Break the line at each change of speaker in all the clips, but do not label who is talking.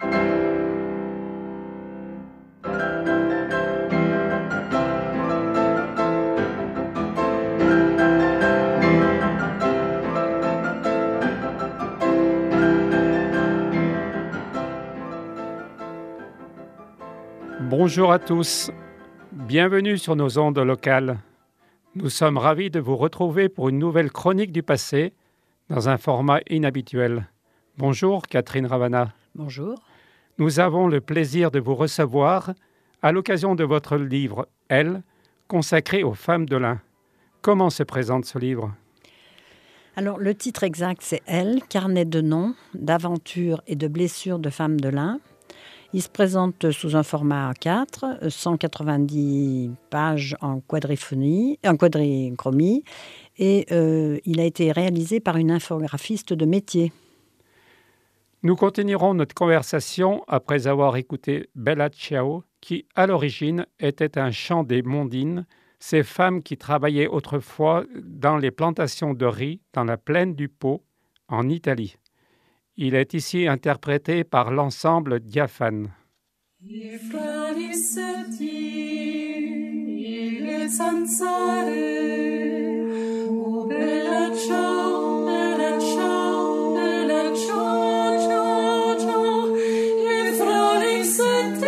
Bonjour à tous, bienvenue sur nos ondes locales. Nous sommes ravis de vous retrouver pour une nouvelle chronique du passé dans un format inhabituel. Bonjour Catherine Ravana.
Bonjour.
Nous avons le plaisir de vous recevoir à l'occasion de votre livre « Elle », consacré aux femmes de l'Ain. Comment se présente ce livre ?
Alors, le titre exact, c'est « Elle », carnet de noms, d'aventures et de blessures de femmes de l'Ain. Il se présente sous un format A4, 190 pages en quadrichromie, et il a été réalisé par une infographiste de métier.
Nous continuerons notre conversation après avoir écouté Bella Ciao, qui, à l'origine, était un chant des Mondines, ces femmes qui travaillaient autrefois dans les plantations de riz dans la plaine du Pô, en Italie. Il est ici interprété par l'ensemble Diaphane.
Il flanissetti, il zanzare, oh bella ciao, bella ciao, bella ciao, ciao, ciao. Il flanissetti,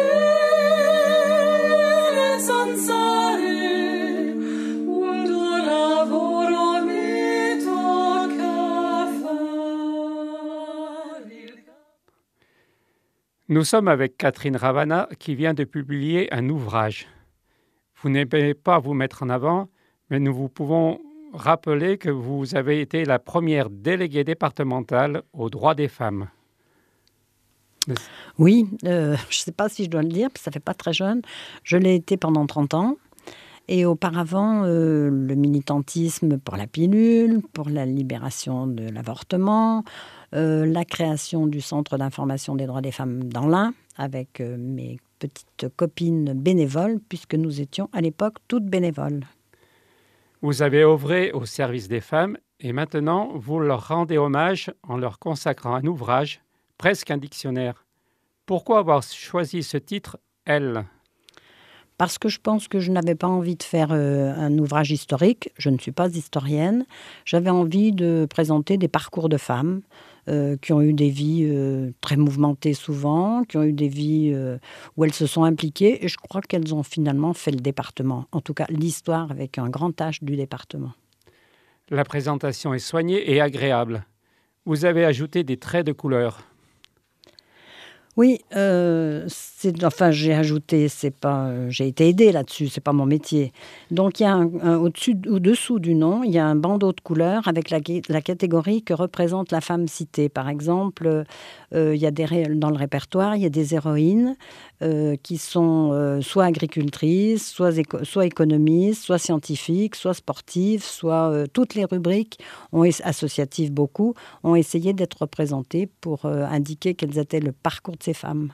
il zanzare, un lavoro mi tocca fare.
Nous sommes avec Catherine Ravana qui vient de publier un ouvrage. Vous n'aimez pas vous mettre en avant, mais nous vous pouvons rappeler que vous avez été la première déléguée départementale aux droits des femmes.
Oui, je ne sais pas si je dois le dire, parce que ça ne fait pas très jeune. Je l'ai été pendant 30 ans. Et auparavant, le militantisme pour la pilule, pour la libération de l'avortement, la création du Centre d'information des droits des femmes dans l'Ain, avec mes petites copines bénévoles, puisque nous étions à l'époque toutes bénévoles.
Vous avez œuvré au service des femmes et maintenant vous leur rendez hommage en leur consacrant un ouvrage, presque un dictionnaire. Pourquoi avoir choisi ce titre « Elle » ?
Parce que je pense que je n'avais pas envie de faire un ouvrage historique. Je ne suis pas historienne. J'avais envie de présenter des parcours de femmes qui ont eu des vies très mouvementées souvent, qui ont eu des vies où elles se sont impliquées. Et je crois qu'elles ont finalement fait le département. En tout cas, l'histoire avec un grand H du département.
La présentation est soignée et agréable. Vous avez ajouté des traits de couleur.
Oui, j'ai ajouté, j'ai été aidée là-dessus, c'est pas mon métier. Donc il y a au-dessous du nom, il y a un bandeau de couleurs avec la catégorie que représente la femme citée. Par exemple, il y a dans le répertoire, il y a des héroïnes qui sont soit agricultrices, soit économistes, soit scientifiques, soit sportives, soit toutes les rubriques associatives beaucoup ont essayé d'être représentées pour indiquer quels étaient le parcours de ces femmes.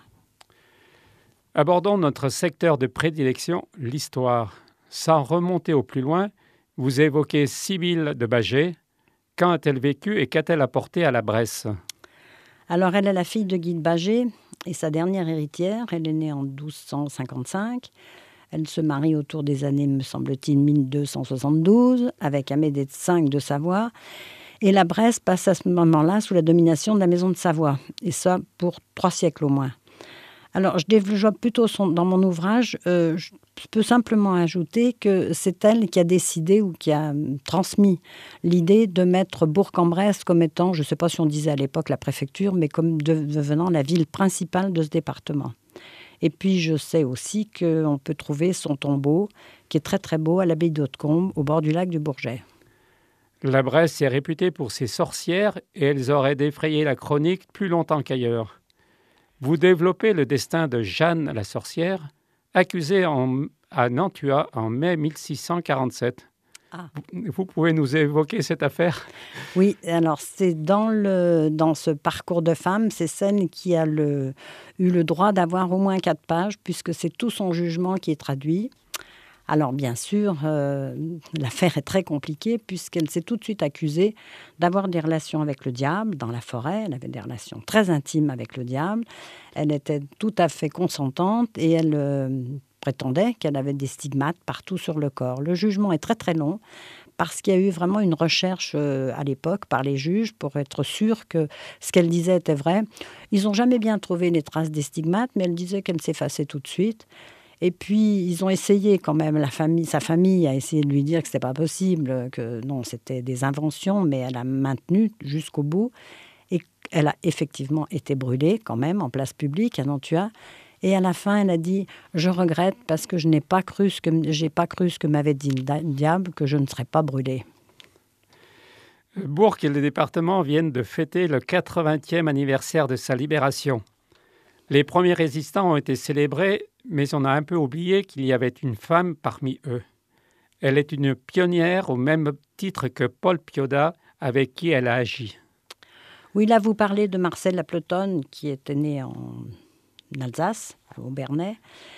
Abordons notre secteur de prédilection, l'histoire. Sans remonter au plus loin, vous évoquez Sibylle de Bâgé. Quand a-t-elle vécu et qu'a-t-elle apporté à la Bresse ?
Alors, elle est la fille de Guy de Bâgé et sa dernière héritière. Elle est née en 1255. Elle se marie autour des années, me semble-t-il, 1272 avec Amédée V de Savoie. Et la Bresse passe à ce moment-là sous la domination de la maison de Savoie. Et ça, pour 3 siècles au moins. Alors, je développe plutôt dans mon ouvrage, je peux simplement ajouter que c'est elle qui a décidé ou qui a transmis l'idée de mettre Bourg-en-Bresse comme étant, je ne sais pas si on disait à l'époque la préfecture, mais comme devenant la ville principale de ce département. Et puis, je sais aussi qu'on peut trouver son tombeau, qui est très très beau, à l'abbaye d'Hautecombe, au bord du lac du Bourget.
La Bresse est réputée pour ses sorcières et elles auraient défrayé la chronique plus longtemps qu'ailleurs. Vous développez le destin de Jeanne la sorcière, accusée à Nantua en mai 1647. Ah. Vous pouvez nous évoquer cette affaire ?
Oui, alors c'est dans ce parcours de femme, c'est celle qui a eu le droit d'avoir au moins 4 pages, puisque c'est tout son jugement qui est traduit. Alors bien sûr, l'affaire est très compliquée puisqu'elle s'est tout de suite accusée d'avoir des relations avec le diable dans la forêt. Elle avait des relations très intimes avec le diable. Elle était tout à fait consentante et elle prétendait qu'elle avait des stigmates partout sur le corps. Le jugement est très très long parce qu'il y a eu vraiment une recherche à l'époque par les juges pour être sûr que ce qu'elle disait était vrai. Ils n'ont jamais bien trouvé les traces des stigmates, mais elle disait qu'elle s'effaçait tout de suite. Et puis, ils ont essayé quand même, sa famille a essayé de lui dire que ce n'était pas possible, que non, c'était des inventions, mais elle a maintenu jusqu'au bout. Et elle a effectivement été brûlée quand même en place publique à Nantua. Et à la fin, elle a dit « Je regrette parce que je n'ai pas cru ce que m'avait dit le diable, que je ne serais pas brûlée. »
Bourg et le département viennent de fêter le 80e anniversaire de sa libération. Les premiers résistants ont été célébrés, mais on a un peu oublié qu'il y avait une femme parmi eux. Elle est une pionnière au même titre que Paul Piodat, avec qui elle a agi.
Oui, là, vous parlez de Marcel Lapletonne, qui était née en Alsace, au Bernay.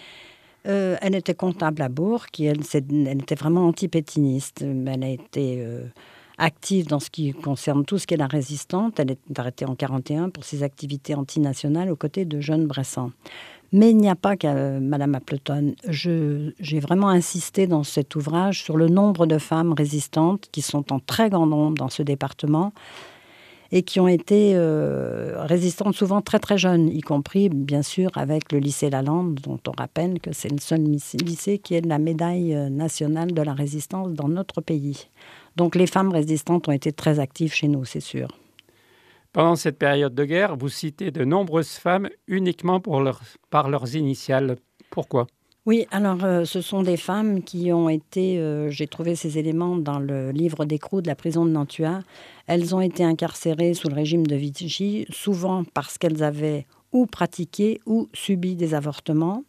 Elle était comptable à Bourg, elle était vraiment anti-pétiniste. Elle a été active dans ce qui concerne tout ce qui est la résistante. Elle est arrêtée en 1941 pour ses activités antinationales aux côtés de jeunes Bressans. Mais il n'y a pas qu'à Madame Appleton. J'ai vraiment insisté dans cet ouvrage sur le nombre de femmes résistantes qui sont en très grand nombre dans ce département et qui ont été résistantes souvent très très jeunes, y compris bien sûr avec le lycée Lalande, dont on rappelle que c'est le seul lycée qui ait la médaille nationale de la résistance dans notre pays. Donc les femmes résistantes ont été très actives chez nous, c'est sûr.
Pendant cette période de guerre, vous citez de nombreuses femmes uniquement par leurs initiales. Pourquoi ?
Oui, alors ce sont des femmes qui ont été, j'ai trouvé ces éléments dans le livre d'écrou de la prison de Nantua. Elles ont été incarcérées sous le régime de Vichy, souvent parce qu'elles avaient ou pratiqué ou subi des avortements.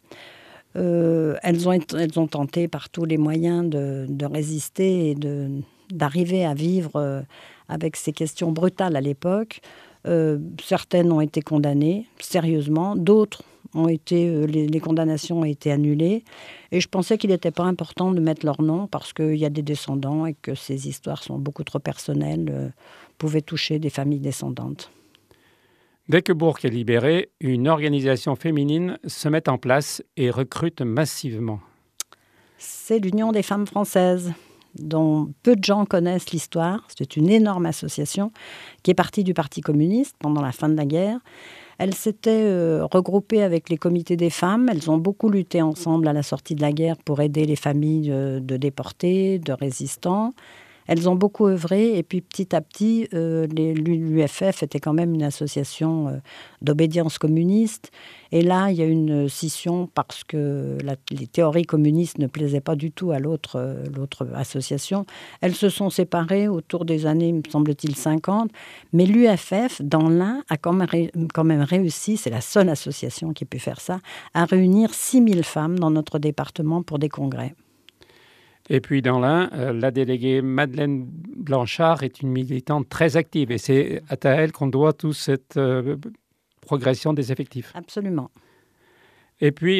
Elles ont tenté par tous les moyens de résister et d'arriver à vivre avec ces questions brutales à l'époque. Certaines ont été condamnées sérieusement, d'autres les condamnations ont été annulées. Et je pensais qu'il n'était pas important de mettre leur nom parce qu'il y a des descendants et que ces histoires sont beaucoup trop personnelles, pouvaient toucher des familles descendantes.
Dès que Bourg est libéré, une organisation féminine se met en place et recrute massivement.
C'est l'Union des femmes françaises, dont peu de gens connaissent l'histoire. C'est une énorme association qui est partie du Parti communiste pendant la fin de la guerre. Elles s'étaient regroupées avec les comités des femmes. Elles ont beaucoup lutté ensemble à la sortie de la guerre pour aider les familles de déportés, de résistants. Elles ont beaucoup œuvré et puis petit à petit, l'UFF était quand même une association d'obédience communiste. Et là, il y a une scission parce que les théories communistes ne plaisaient pas du tout à l'autre association. Elles se sont séparées autour des années, me semble-t-il, 50. Mais l'UFF, dans l'Ain, a quand même réussi, c'est la seule association qui a pu faire ça, à réunir 6000 femmes dans notre département pour des congrès.
Et puis dans l'Ain, la déléguée Madeleine Blanchard est une militante très active et c'est à elle qu'on doit toute cette progression des effectifs.
Absolument.
Et puis,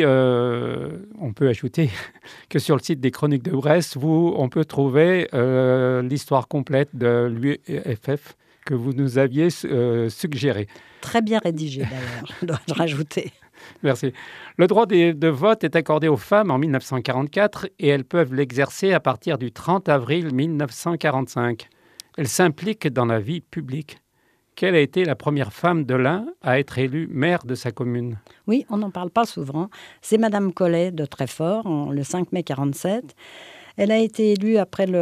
on peut ajouter que sur le site des Chroniques de Brest, on peut trouver l'histoire complète de l'UFF que vous nous aviez suggérée.
Très bien rédigé d'ailleurs, dois-je rajouter.
Merci. Le droit de vote est accordé aux femmes en 1944 et elles peuvent l'exercer à partir du 30 avril 1945. Elles s'impliquent dans la vie publique. Quelle a été la première femme de l'Ain à être élue maire de sa commune ?
Oui, on n'en parle pas souvent. C'est Madame Collet de Treffort, le 5 mai 1947. Elle a été élue après après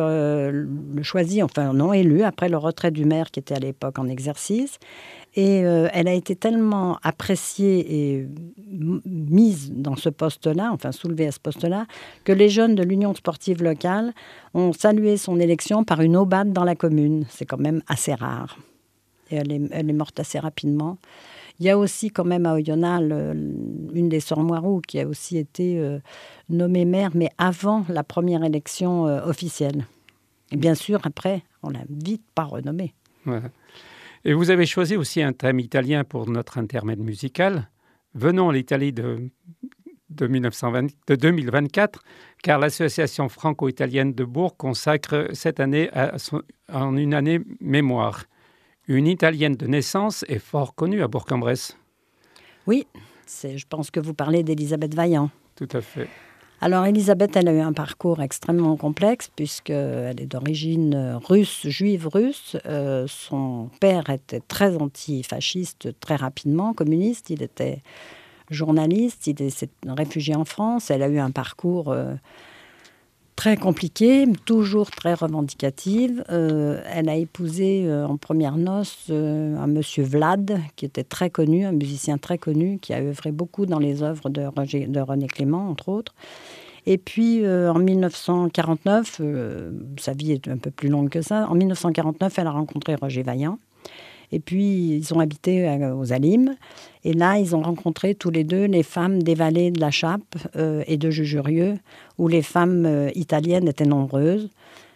le retrait du maire qui était à l'époque en exercice. Et elle a été tellement appréciée et mise dans ce poste-là, enfin soulevée à ce poste-là, que les jeunes de l'Union sportive locale ont salué son élection par une aubade dans la commune. C'est quand même assez rare. Et elle est morte assez rapidement. Il y a aussi quand même à Oyonnax une des sœurs Moiroux qui a aussi été nommée maire, mais avant la première élection officielle. Et bien sûr, après, on l'a vite pas renommée.
Ouais. Et vous avez choisi aussi un thème italien pour notre intermède musical. Venons à l'Italie de de 2024, car l'association franco-italienne de Bourg consacre cette année en une année mémoire. Une Italienne de naissance est fort connue à Bourg-en-Bresse.
Oui, je pense que vous parlez d'Élisabeth Vaillant.
Tout à fait.
Alors, Élisabeth, elle a eu un parcours extrêmement complexe puisqu'elle est d'origine russe, juive russe. Son père était très antifasciste, très rapidement, communiste. Il était journaliste, il s'est réfugié en France. Elle a eu un parcours très compliquée, toujours très revendicative. Elle a épousé en premières noces un monsieur Vlad, qui était très connu, un musicien très connu, qui a œuvré beaucoup dans les œuvres de René Clément, entre autres. Et puis, en 1949, sa vie est un peu plus longue que ça, en 1949, elle a rencontré Roger Vaillant. Et puis, ils ont habité aux Alimes. Et là, ils ont rencontré tous les deux les femmes des vallées de la Chappe et de Jujurieux, où les femmes italiennes étaient nombreuses.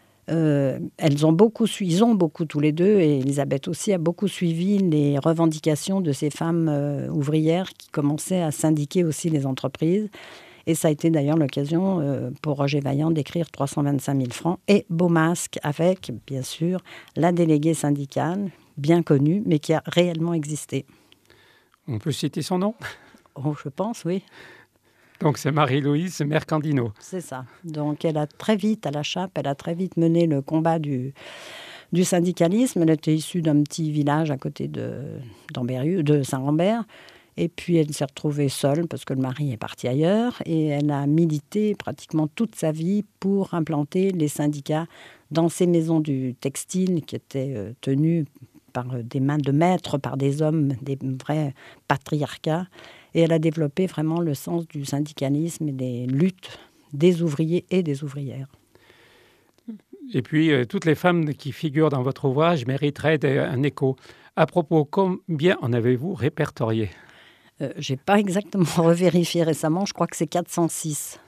Ils ont beaucoup tous les deux, et Élisabeth aussi a beaucoup suivi les revendications de ces femmes ouvrières qui commençaient à syndiquer aussi les entreprises. Et ça a été d'ailleurs l'occasion pour Roger Vaillant d'écrire 325 000 francs et Beau Masque avec, bien sûr, la déléguée syndicale, bien connue, mais qui a réellement existé.
On peut citer son nom ?
Oh, je pense, oui.
Donc c'est Marie-Louise Mercandino.
C'est ça. Donc elle a très vite, à la Chappe, elle a très vite mené le combat du syndicalisme. Elle était issue d'un petit village à côté de Saint-Rambert. Et puis elle s'est retrouvée seule parce que le mari est parti ailleurs. Et elle a milité pratiquement toute sa vie pour implanter les syndicats dans ces maisons du textile qui étaient tenues par des mains de maître, par des hommes, des vrais patriarcats. Et elle a développé vraiment le sens du syndicalisme et des luttes des ouvriers et des ouvrières.
Et puis, toutes les femmes qui figurent dans votre ouvrage mériteraient un écho. À propos, combien en avez-vous répertorié ?
Je n'ai pas exactement revérifié récemment, je crois que c'est 406.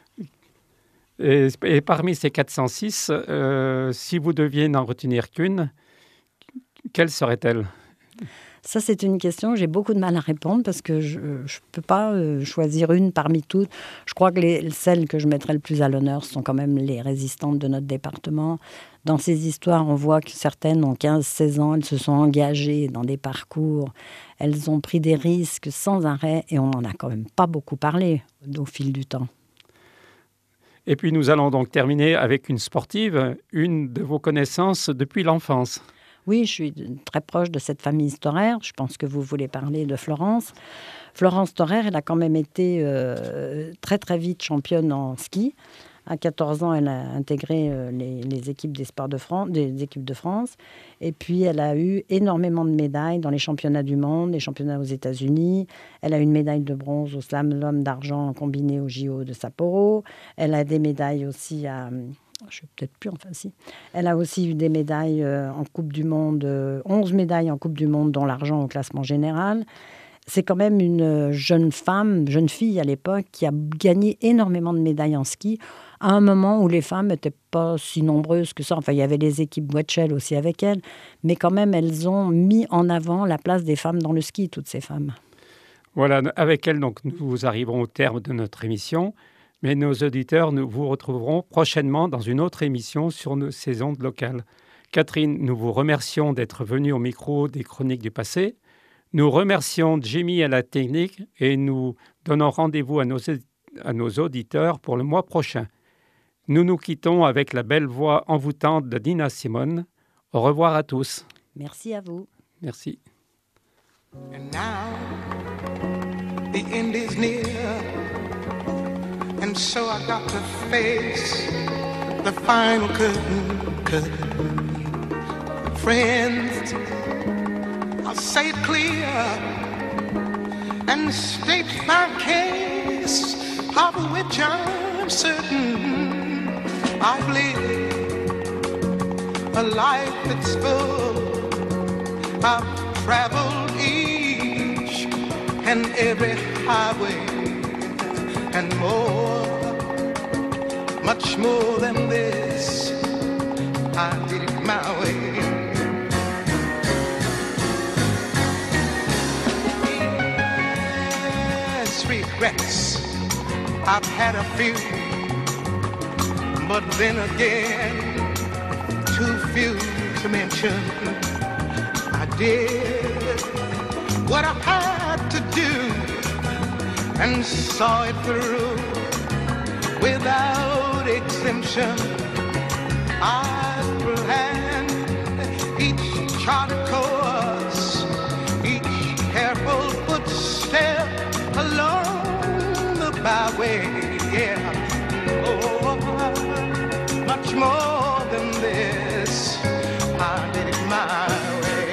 Et parmi ces 406, si vous deviez n'en retenir qu'une, quelle serait-elle ?
Ça, c'est une question, j'ai beaucoup de mal à répondre parce que je ne peux pas choisir une parmi toutes. Je crois que celles que je mettrais le plus à l'honneur sont quand même les résistantes de notre département. Dans ces histoires, on voit que certaines ont 15-16 ans, elles se sont engagées dans des parcours, elles ont pris des risques sans arrêt et on n'en a quand même pas beaucoup parlé au fil du temps.
Et puis nous allons donc terminer avec une sportive, une de vos connaissances depuis l'enfance.
Oui, je suis très proche de cette famille Storer. Je pense que vous voulez parler de Florence. Florence Storer, elle a quand même été très très vite championne en ski. À 14 ans, elle a intégré les équipes des équipes de France. Et puis, elle a eu énormément de médailles dans les championnats du monde, les championnats aux États-Unis. Elle a une médaille de bronze au slalom d'argent combiné au JO de Sapporo. Elle a des médailles aussi je ne sais peut-être plus, enfin si. Elle a aussi eu des médailles en Coupe du Monde, 11 médailles en Coupe du Monde, dont l'argent au classement général. C'est quand même une jeune fille à l'époque, qui a gagné énormément de médailles en ski, à un moment où les femmes n'étaient pas si nombreuses que ça. Enfin, il y avait les équipes Boetchel aussi avec elle, mais quand même, elles ont mis en avant la place des femmes dans le ski, toutes ces femmes.
Voilà, avec elle, donc, nous arriverons au terme de notre émission. Mais nos auditeurs, nous vous retrouverons prochainement dans une autre émission sur nos saisons locales. Catherine, nous vous remercions d'être venue au micro des Chroniques du passé. Nous remercions Jimmy à la technique et nous donnons rendez-vous à nos auditeurs pour le mois prochain. Nous nous quittons avec la belle voix envoûtante de Nina Simone. Au revoir à tous.
Merci à vous.
Merci.
And now the end is near. And so I got to face the final curtain. Friends, I'll say it clear and state my case, of which I'm certain. I've lived a life that's full. I've traveled each and every highway and more, much more than this. I did it my way. Yes, regrets I've had a few, but then again, too few to mention. I did what I had to do and saw it through without exemption. I planned each charted course, each careful footstep along the byway. Yeah, oh, much more than this, I did it my way.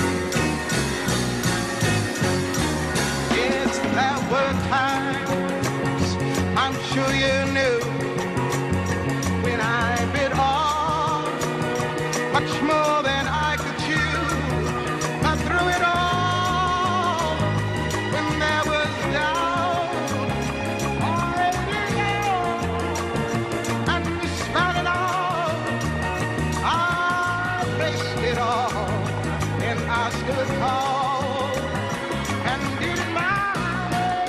Yes, there were times, I'm sure you knew, when I bit off much more than I could chew. I threw it all when there was doubt, already and despite it all, I faced it all, and I stood tall and did it my way.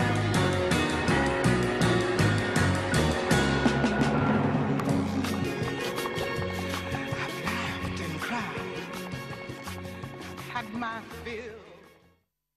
I've laughed and cried, had my fill.